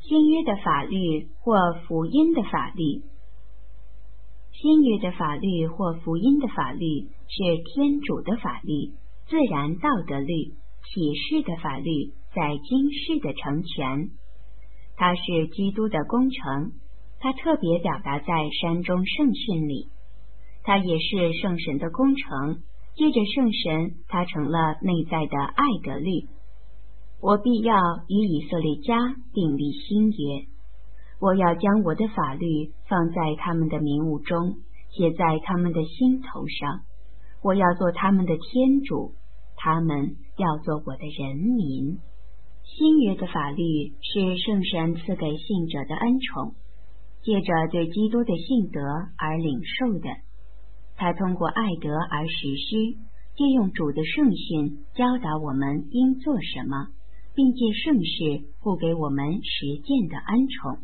新约的法律或福音的法律。新约的法律或福音的法律是天主的法律，自然道德律，启示的法律，在今世的成全。它是基督的工程，它特别表达在山中圣训里。它也是圣神的工程，借着圣神，它成了内在的爱德律。我必要与以色列家订立新约，我要将我的法律放在他们的民物中，写在他们的心头上。我要做他们的天主，他们要做我的人民。新约的法律是圣神赐给信者的恩宠，借着对基督的信德而领受的。他通过爱德而实施，借用主的圣训教导我们应做什么，并借圣事付给我们实践的恩宠。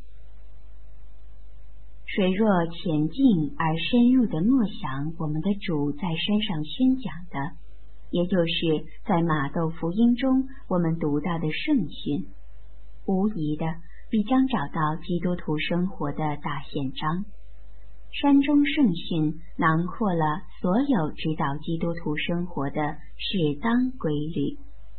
谁若前进而深入地默想我们的主在山上宣讲的，也就是在马窦福音中我们读到的圣训，无疑的必将找到基督徒生活的大宪章。山中圣训囊括了所有指导基督徒生活的适当规律。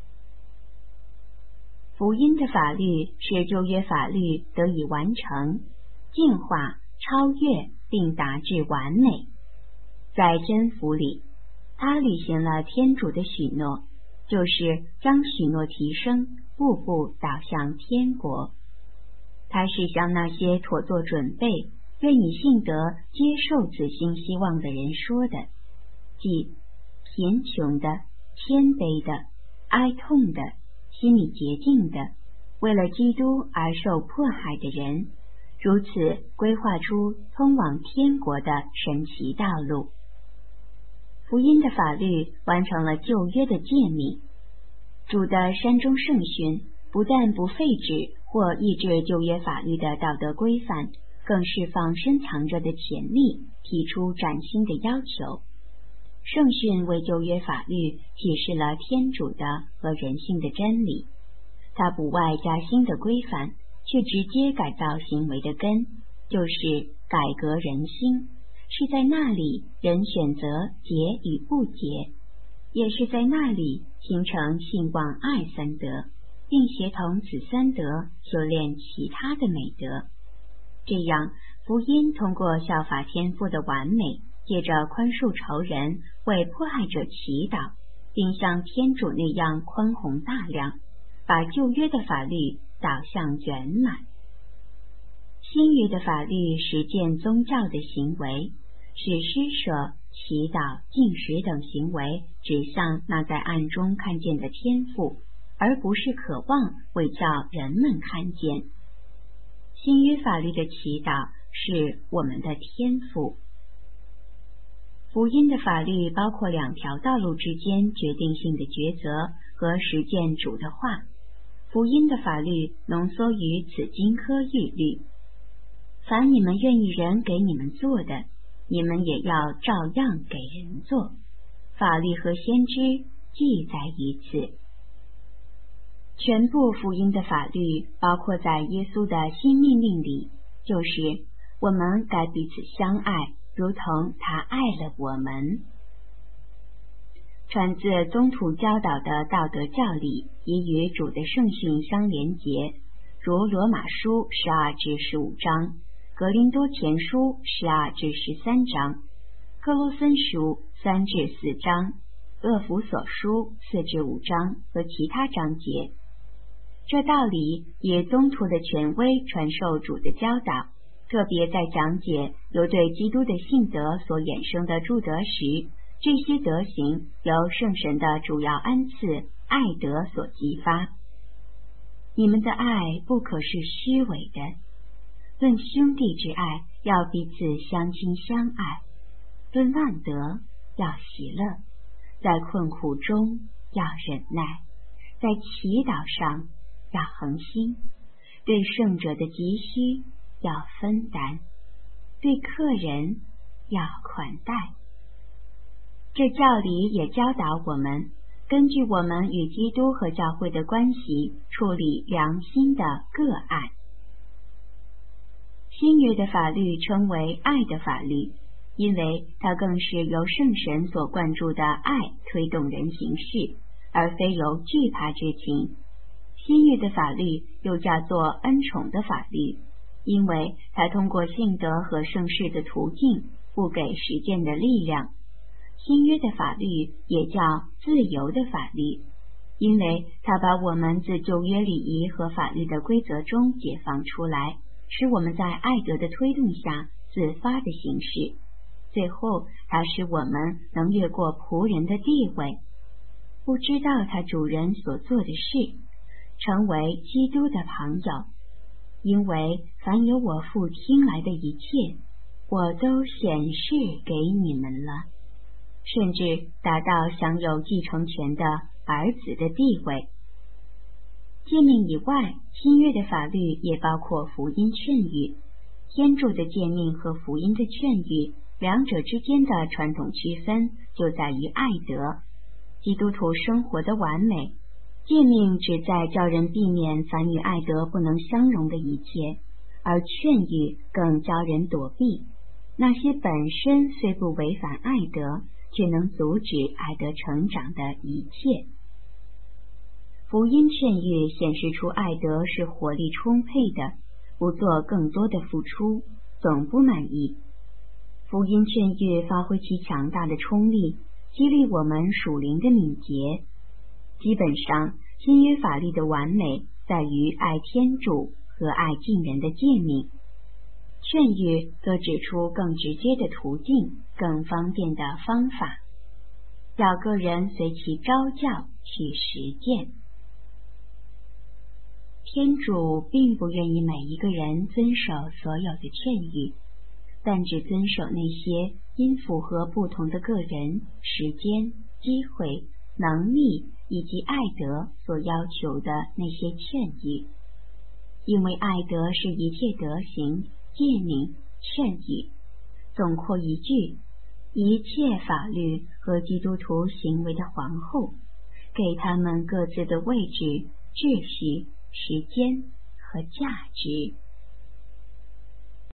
福音的法律使旧约法律得以完成、进化、超越并达至完美。在真福里，他履行了天主的许诺，就是将许诺提升，步步导向天国。他是向那些妥做准备、愿以信德接受此新希望的人说的，即贫穷的、谦卑的、哀痛的、心里洁净的，为了基督而受迫害的人，如此规划出通往天国的神奇道路。福音的法律完成了旧约的诫命。主的山中圣训不但不废止或抑制旧约法律的道德规范，更释放深藏着的潜力，提出崭新的要求。圣训为旧约法律启示了天主的和人性的真理，它不外加新的规范，却直接改造行为的根，就是改革人心。是在那里人选择洁与不洁，也是在那里形成信望爱三德，并协同此三德修炼其他的美德。这样，福音通过效法天父的完美，借着宽恕仇人，为迫害者祈祷，并像天主那样宽宏大量，把旧约的法律导向圆满。新约的法律实践宗教的行为，使施舍、祈祷、禁食等行为指向那在暗中看见的天父，而不是渴望为叫人们看见。新约法律的祈祷是我们的天父。福音的法律包括两条道路之间决定性的抉择和实践主的话。福音的法律浓缩于此经科玉律：凡你们愿意人给你们做的，你们也要照样给人做。法律和先知记载于此。全部福音的法律包括在耶稣的新命令里，就是我们该彼此相爱，如同他爱了我们。传自宗徒教导的道德教理已与主的圣训相连结，如罗马书12至15章、格林多前书12至13章、哥罗森书3至4章、厄弗所书4至5章和其他章节。这道理以宗徒的权威传授主的教导，特别在讲解由对基督的信德所衍生的诸德时，这些德行由圣神的主要恩赐爱德所激发。你们的爱不可是虚伪的，论兄弟之爱要彼此相亲相爱，论万德要喜乐，在困苦中要忍耐，在祈祷上要恒心，对圣者的急需要分担，对客人要款待。这教理也教导我们，根据我们与基督和教会的关系，处理良心的个案。 新约的法律称为爱的法律，因为它更是由圣神所灌注的爱推动人行事，而非由惧怕之情。新约的法律又叫做恩宠的法律，因为它通过信德和圣事的途径不给实践的力量。新约的法律也叫自由的法律，因为它把我们自旧约礼仪和法律的规则中解放出来，使我们在爱德的推动下自发的行事。最后，它使我们能越过仆人的地位，不知道他主人所做的事，成为基督的朋友。因为凡有我父听来的一切，我都显示给你们了，甚至达到享有继承权的儿子的地位。诫命以外，新约的法律也包括福音劝谕。天主的诫命和福音的劝谕，两者之间的传统区分就在于爱德。基督徒生活的完美，诫命旨在叫人避免凡与爱德不能相容的一切，而劝谕更教人躲避那些本身虽不违反爱德，却能阻止爱德成长的一切。福音劝谕显示出爱德是活力充沛的，不做更多的付出，总不满意。福音劝谕发挥其强大的冲力，激励我们属灵的敏捷。基本上，新约法律的完美在于爱天主和爱近人的诫命，劝谕则指出更直接的途径，更方便的方法，要个人随其召教去实践。天主并不愿意每一个人遵守所有的劝谕，但只遵守那些因符合不同的个人、时间、机会、能力以及爱德所要求的那些劝谕。因为爱德是一切德行、诫命、劝谕。总括一句，一切法律和基督徒行为的皇后，给他们各自的位置、秩序、时间和价值。